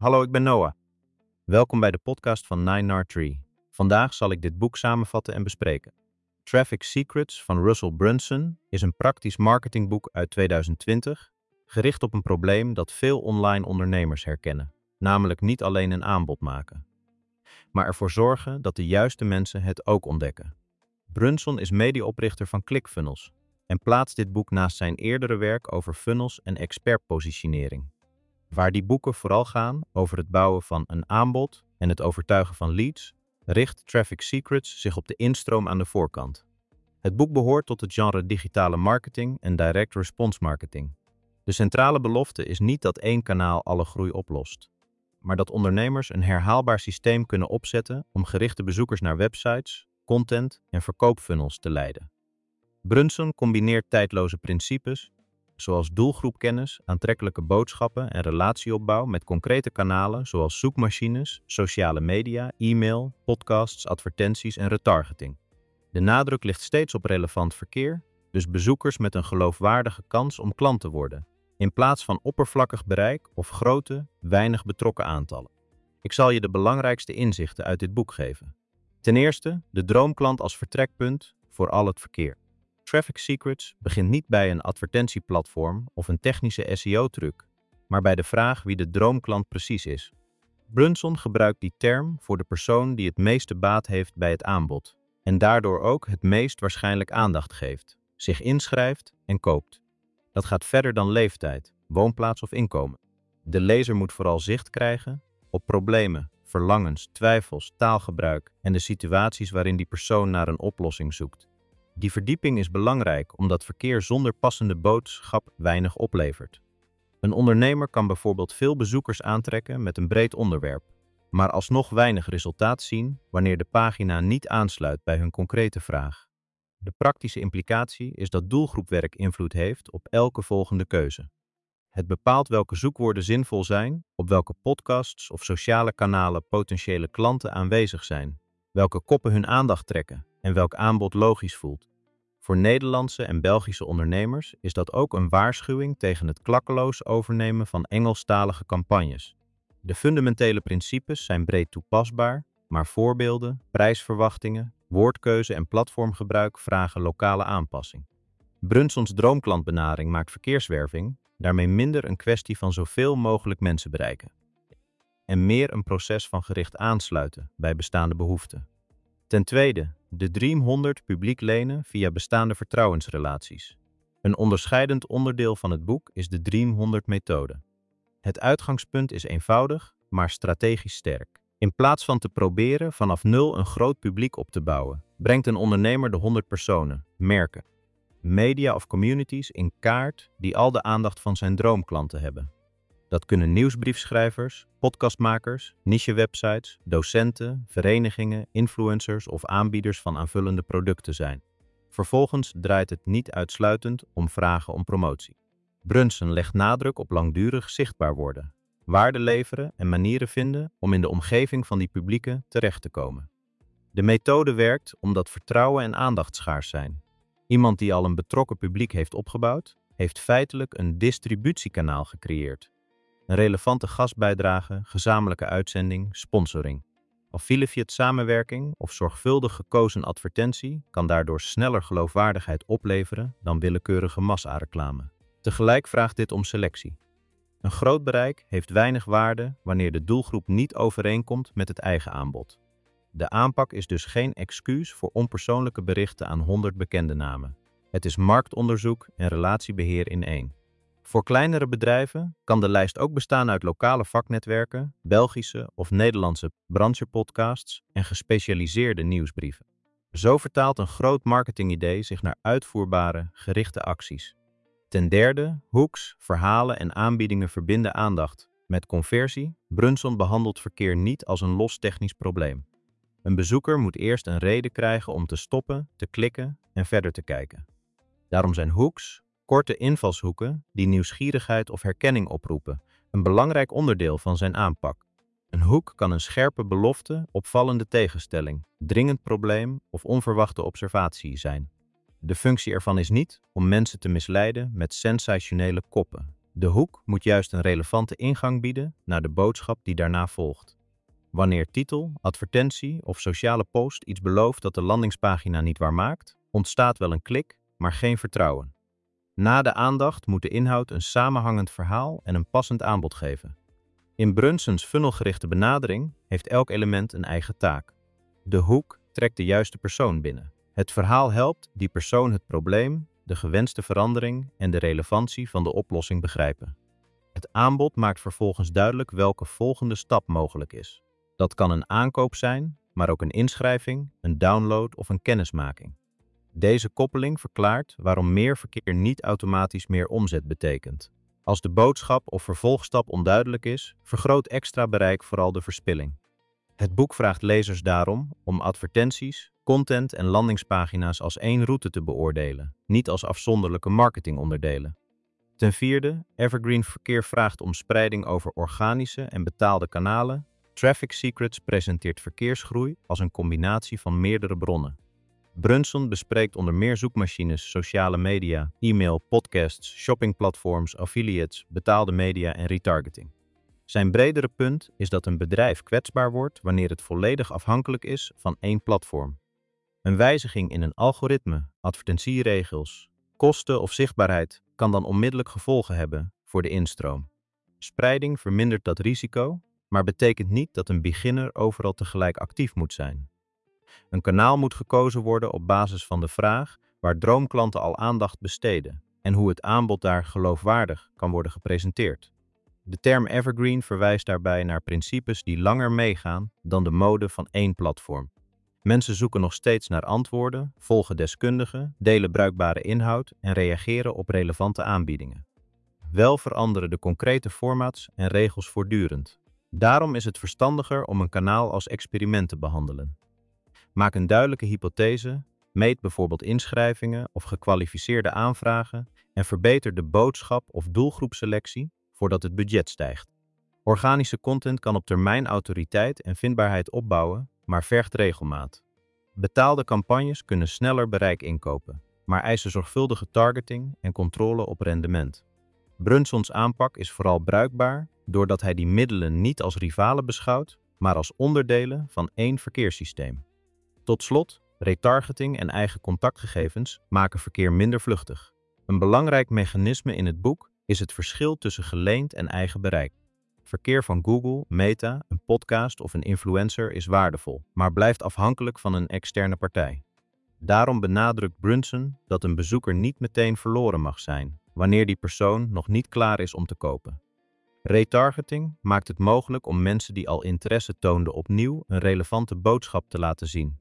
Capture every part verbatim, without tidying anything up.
Hallo, ik ben Noah. Welkom bij de podcast van nine R Tree. Vandaag zal ik dit boek samenvatten en bespreken. Traffic Secrets van Russell Brunson is een praktisch marketingboek uit tweeduizend twintig, gericht op een probleem dat veel online ondernemers herkennen, namelijk niet alleen een aanbod maken, maar ervoor zorgen dat de juiste mensen het ook ontdekken. Brunson is medeoprichter van ClickFunnels en plaatst dit boek naast zijn eerdere werk over funnels en expertpositionering, waar die boeken vooral gaan over het bouwen van een aanbod en het overtuigen van leads, richt Traffic Secrets zich op de instroom aan de voorkant. Het boek behoort tot het genre digitale marketing en direct response marketing. De centrale belofte is niet dat één kanaal alle groei oplost, maar dat ondernemers een herhaalbaar systeem kunnen opzetten om gerichte bezoekers naar websites, content en verkoopfunnels te leiden. Brunson combineert tijdloze principes, zoals doelgroepkennis, aantrekkelijke boodschappen en relatieopbouw met concrete kanalen zoals zoekmachines, sociale media, e-mail, podcasts, advertenties en retargeting. De nadruk ligt steeds op relevant verkeer, dus bezoekers met een geloofwaardige kans om klant te worden, in plaats van oppervlakkig bereik of grote, weinig betrokken aantallen. Ik zal je de belangrijkste inzichten uit dit boek geven. Ten eerste, de droomklant als vertrekpunt voor al het verkeer. Traffic Secrets begint niet bij een advertentieplatform of een technische S E O-truc, maar bij de vraag wie de droomklant precies is. Brunson gebruikt die term voor de persoon die het meeste baat heeft bij het aanbod en daardoor ook het meest waarschijnlijk aandacht geeft, zich inschrijft en koopt. Dat gaat verder dan leeftijd, woonplaats of inkomen. De lezer moet vooral zicht krijgen op problemen, verlangens, twijfels, taalgebruik en de situaties waarin die persoon naar een oplossing zoekt. Die verdieping is belangrijk omdat verkeer zonder passende boodschap weinig oplevert. Een ondernemer kan bijvoorbeeld veel bezoekers aantrekken met een breed onderwerp, maar alsnog weinig resultaat zien wanneer de pagina niet aansluit bij hun concrete vraag. De praktische implicatie is dat doelgroepwerk invloed heeft op elke volgende keuze. Het bepaalt welke zoekwoorden zinvol zijn, op welke podcasts of sociale kanalen potentiële klanten aanwezig zijn, welke koppen hun aandacht trekken en welk aanbod logisch voelt. Voor Nederlandse en Belgische ondernemers is dat ook een waarschuwing tegen het klakkeloos overnemen van Engelstalige campagnes. De fundamentele principes zijn breed toepasbaar, maar voorbeelden, prijsverwachtingen, woordkeuze en platformgebruik vragen lokale aanpassing. Brunsons droomklantbenadering maakt verkeerswerving daarmee minder een kwestie van zoveel mogelijk mensen bereiken en meer een proces van gericht aansluiten bij bestaande behoeften. Ten tweede, de Dream honderd publiek lenen via bestaande vertrouwensrelaties. Een onderscheidend onderdeel van het boek is de Dream honderd methode. Het uitgangspunt is eenvoudig, maar strategisch sterk. In plaats van te proberen vanaf nul een groot publiek op te bouwen, brengt een ondernemer de honderd personen, merken, media of communities in kaart die al de aandacht van zijn droomklanten hebben. Dat kunnen nieuwsbriefschrijvers, podcastmakers, niche-websites, docenten, verenigingen, influencers of aanbieders van aanvullende producten zijn. Vervolgens draait het niet uitsluitend om vragen om promotie. Brunson legt nadruk op langdurig zichtbaar worden, waarde leveren en manieren vinden om in de omgeving van die publieken terecht te komen. De methode werkt omdat vertrouwen en aandacht schaars zijn. Iemand die al een betrokken publiek heeft opgebouwd, heeft feitelijk een distributiekanaal gecreëerd. Een relevante gastbijdrage, gezamenlijke uitzending, sponsoring. Affiliate samenwerking of zorgvuldig gekozen advertentie kan daardoor sneller geloofwaardigheid opleveren dan willekeurige massa-reclame. Tegelijk vraagt dit om selectie. Een groot bereik heeft weinig waarde wanneer de doelgroep niet overeenkomt met het eigen aanbod. De aanpak is dus geen excuus voor onpersoonlijke berichten aan honderd bekende namen. Het is marktonderzoek en relatiebeheer in één. Voor kleinere bedrijven kan de lijst ook bestaan uit lokale vaknetwerken, Belgische of Nederlandse branchepodcasts en gespecialiseerde nieuwsbrieven. Zo vertaalt een groot marketingidee zich naar uitvoerbare, gerichte acties. Ten derde, hooks, verhalen en aanbiedingen verbinden aandacht. Met conversie, Brunson behandelt verkeer niet als een los technisch probleem. Een bezoeker moet eerst een reden krijgen om te stoppen, te klikken en verder te kijken. Daarom zijn hooks, korte invalshoeken die nieuwsgierigheid of herkenning oproepen, een belangrijk onderdeel van zijn aanpak. Een hoek kan een scherpe belofte, opvallende tegenstelling, dringend probleem of onverwachte observatie zijn. De functie ervan is niet om mensen te misleiden met sensationele koppen, De hoek moet juist een relevante ingang bieden naar de boodschap die daarna volgt. Wanneer titel, advertentie of sociale post iets belooft dat de landingspagina niet waar maakt, ontstaat wel een klik, maar geen vertrouwen. Na de aandacht moet de inhoud een samenhangend verhaal en een passend aanbod geven. In Brunson's funnelgerichte benadering heeft elk element een eigen taak. De hoek trekt de juiste persoon binnen. Het verhaal helpt die persoon het probleem, de gewenste verandering en de relevantie van de oplossing begrijpen. Het aanbod maakt vervolgens duidelijk welke volgende stap mogelijk is. Dat kan een aankoop zijn, maar ook een inschrijving, een download of een kennismaking. Deze koppeling verklaart waarom meer verkeer niet automatisch meer omzet betekent. Als de boodschap of vervolgstap onduidelijk is, vergroot extra bereik vooral de verspilling. Het boek vraagt lezers daarom om advertenties, content en landingspagina's als één route te beoordelen, niet als afzonderlijke marketingonderdelen. Ten vierde, Evergreen Verkeer vraagt om spreiding over organische en betaalde kanalen. Traffic Secrets presenteert verkeersgroei als een combinatie van meerdere bronnen. Brunson bespreekt onder meer zoekmachines, sociale media, e-mail, podcasts, shoppingplatforms, affiliates, betaalde media en retargeting. Zijn bredere punt is dat een bedrijf kwetsbaar wordt wanneer het volledig afhankelijk is van één platform. Een wijziging in een algoritme, advertentieregels, kosten of zichtbaarheid kan dan onmiddellijk gevolgen hebben voor de instroom. Spreiding vermindert dat risico, maar betekent niet dat een beginner overal tegelijk actief moet zijn. Een kanaal moet gekozen worden op basis van de vraag waar droomklanten al aandacht besteden en hoe het aanbod daar geloofwaardig kan worden gepresenteerd. De term evergreen verwijst daarbij naar principes die langer meegaan dan de mode van één platform. Mensen zoeken nog steeds naar antwoorden, volgen deskundigen, delen bruikbare inhoud en reageren op relevante aanbiedingen. Wel veranderen de concrete formats en regels voortdurend. Daarom is het verstandiger om een kanaal als experiment te behandelen. Maak een duidelijke hypothese, meet bijvoorbeeld inschrijvingen of gekwalificeerde aanvragen en verbeter de boodschap of doelgroepselectie voordat het budget stijgt. Organische content kan op termijn autoriteit en vindbaarheid opbouwen, maar vergt regelmaat. Betaalde campagnes kunnen sneller bereik inkopen, maar eisen zorgvuldige targeting en controle op rendement. Brunsons aanpak is vooral bruikbaar doordat hij die middelen niet als rivalen beschouwt, maar als onderdelen van één verkeerssysteem. Tot slot, retargeting en eigen contactgegevens maken verkeer minder vluchtig. Een belangrijk mechanisme in het boek is het verschil tussen geleend en eigen bereik. Verkeer van Google, Meta, een podcast of een influencer is waardevol, maar blijft afhankelijk van een externe partij. Daarom benadrukt Brunson dat een bezoeker niet meteen verloren mag zijn, wanneer die persoon nog niet klaar is om te kopen. Retargeting maakt het mogelijk om mensen die al interesse toonden opnieuw een relevante boodschap te laten zien.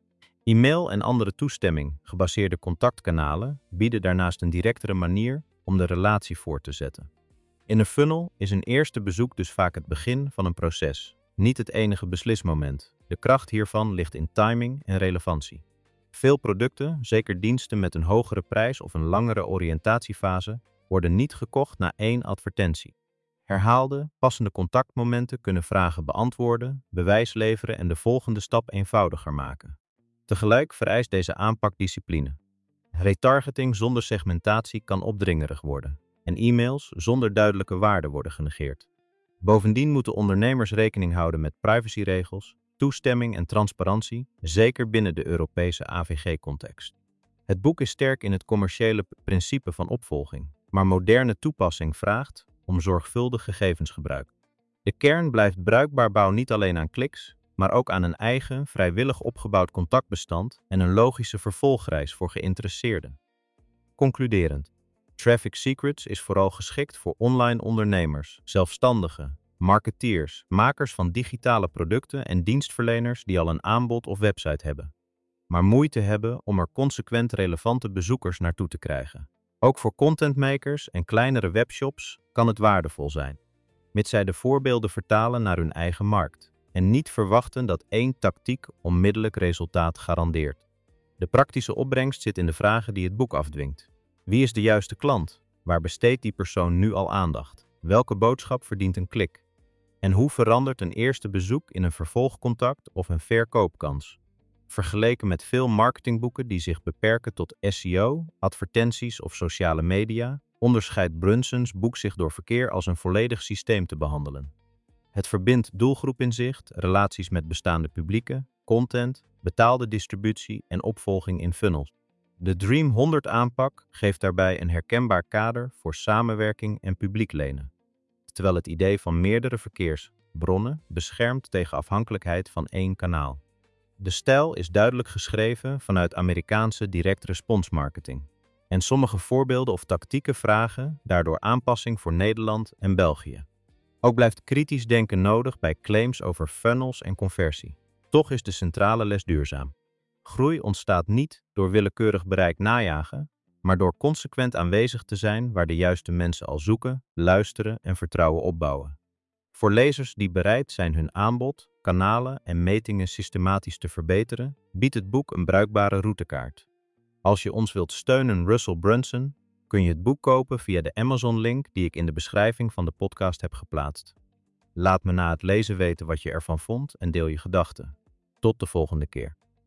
E-mail en andere toestemming, gebaseerde contactkanalen, bieden daarnaast een directere manier om de relatie voort te zetten. In een funnel is een eerste bezoek dus vaak het begin van een proces, niet het enige beslismoment. De kracht hiervan ligt in timing en relevantie. Veel producten, zeker diensten met een hogere prijs of een langere oriëntatiefase, worden niet gekocht na één advertentie. Herhaalde, passende contactmomenten kunnen vragen beantwoorden, bewijs leveren en de volgende stap eenvoudiger maken. Tegelijk vereist deze aanpak discipline. Retargeting zonder segmentatie kan opdringerig worden en e-mails zonder duidelijke waarde worden genegeerd. Bovendien moeten ondernemers rekening houden met privacyregels, toestemming en transparantie, zeker binnen de Europese A V G-context. Het boek is sterk in het commerciële principe van opvolging, maar moderne toepassing vraagt om zorgvuldig gegevensgebruik. De kern blijft bruikbaar bouw niet alleen aan kliks, maar ook aan een eigen, vrijwillig opgebouwd contactbestand en een logische vervolgreis voor geïnteresseerden. Concluderend. Traffic Secrets is vooral geschikt voor online ondernemers, zelfstandigen, marketeers, makers van digitale producten en dienstverleners die al een aanbod of website hebben, maar moeite hebben om er consequent relevante bezoekers naartoe te krijgen. Ook voor contentmakers en kleinere webshops kan het waardevol zijn, mits zij de voorbeelden vertalen naar hun eigen markt en niet verwachten dat één tactiek onmiddellijk resultaat garandeert. De praktische opbrengst zit in de vragen die het boek afdwingt. Wie is de juiste klant? Waar besteedt die persoon nu al aandacht? Welke boodschap verdient een klik? En hoe verandert een eerste bezoek in een vervolgcontact of een verkoopkans? Vergeleken met veel marketingboeken die zich beperken tot S E O, advertenties of sociale media, onderscheidt Brunson's boek zich door verkeer als een volledig systeem te behandelen. Het verbindt doelgroepinzicht, relaties met bestaande publieken, content, betaalde distributie en opvolging in funnels. De Dream honderd aanpak geeft daarbij een herkenbaar kader voor samenwerking en publiek lenen, terwijl het idee van meerdere verkeersbronnen beschermt tegen afhankelijkheid van één kanaal. De stijl is duidelijk geschreven vanuit Amerikaanse direct-response marketing. En sommige voorbeelden of tactieken vragen daardoor aanpassing voor Nederland en België. Ook blijft kritisch denken nodig bij claims over funnels en conversie. Toch is de centrale les duurzaam. Groei ontstaat niet door willekeurig bereik najagen, maar door consequent aanwezig te zijn waar de juiste mensen al zoeken, luisteren en vertrouwen opbouwen. Voor lezers die bereid zijn hun aanbod, kanalen en metingen systematisch te verbeteren, biedt het boek een bruikbare routekaart. Als je ons wilt steunen, Russell Brunson, kun je het boek kopen via de Amazon-link die ik in de beschrijving van de podcast heb geplaatst. Laat me na het lezen weten wat je ervan vond en deel je gedachten. Tot de volgende keer.